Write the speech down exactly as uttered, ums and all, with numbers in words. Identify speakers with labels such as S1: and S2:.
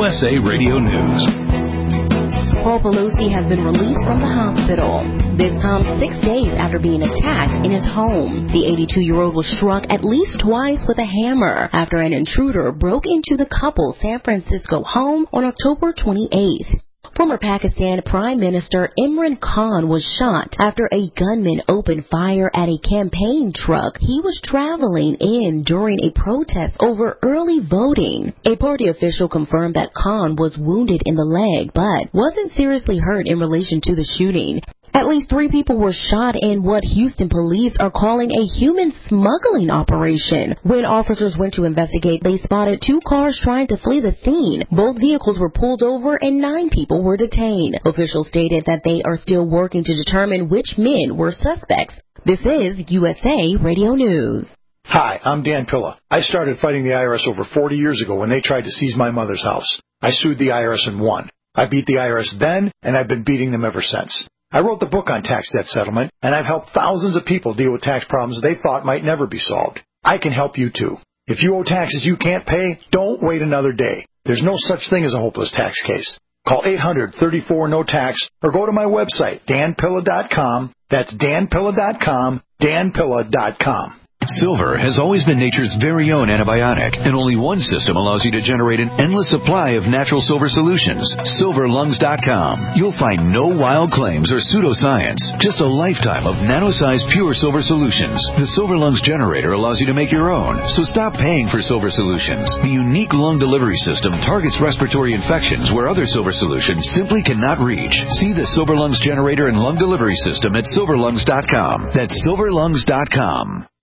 S1: S A Radio News.
S2: Paul Pelosi has been released from the hospital. This comes six days after being attacked in his home. The eighty-two-year-old was struck at least twice with a hammer after an intruder broke into the couple's San Francisco home on October twenty-eighth. Former Pakistan Prime Minister Imran Khan was shot after a gunman opened fire at a campaign truck he was traveling in during a protest over early voting. A party official confirmed that Khan was wounded in the leg but wasn't seriously hurt in relation to the shooting. At least three people were shot in what Houston police are calling a human smuggling operation. When officers went to investigate, they spotted two cars trying to flee the scene. Both vehicles were pulled over and nine people were detained. Officials stated that they are still working to determine which men were suspects. This is U S A Radio News.
S3: Hi, I'm Dan Pilla. I started fighting the I R S over forty years ago when they tried to seize my mother's house. I sued the I R S and won. I beat the I R S then, and I've been beating them ever since. I wrote the book on tax debt settlement, and I've helped thousands of people deal with tax problems they thought might never be solved. I can help you too. If you owe taxes you can't pay, don't wait another day. There's no such thing as a hopeless tax case. Call eight hundred, thirty-four, no tax or go to my website, dan pilla dot com. That's dan pilla dot com, dan pilla dot com.
S1: Silver has always been nature's very own antibiotic, and only one system allows you to generate an endless supply of natural silver solutions. silver lungs dot com. You'll find no wild claims or pseudoscience, just a lifetime of nano-sized pure silver solutions. The Silver Lungs generator allows you to make your own, so stop paying for silver solutions. The unique lung delivery system targets respiratory infections where other silver solutions simply cannot reach. See the Silver Lungs generator and lung delivery system at silver lungs dot com. That's silver lungs dot com.